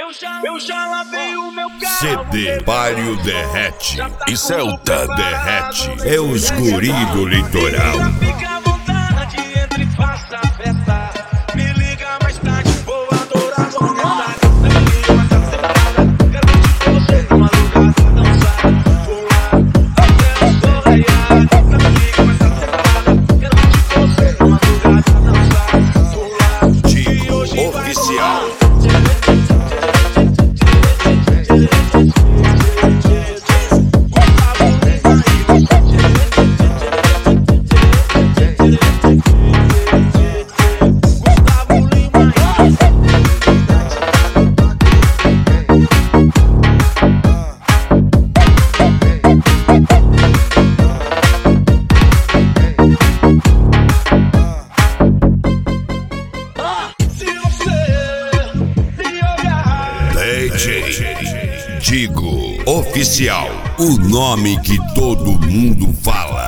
Eu já lavei o meu carro. CD Páreo Derrete e Celta Derrete. É os guri do litoral. Fica à vontade, entre e faça a festa. Me liga mais tarde, vou adorar conversar. Me liga mais tarde, separada. Quero curtir com você de madrugada, dançar, pular, até o sol raiar. Me liga mais tarde, separada. Quero curtir com você de madrugada, dançar, pular. Digo Oficial. DJ Digo Oficial, o nome que todo mundo fala.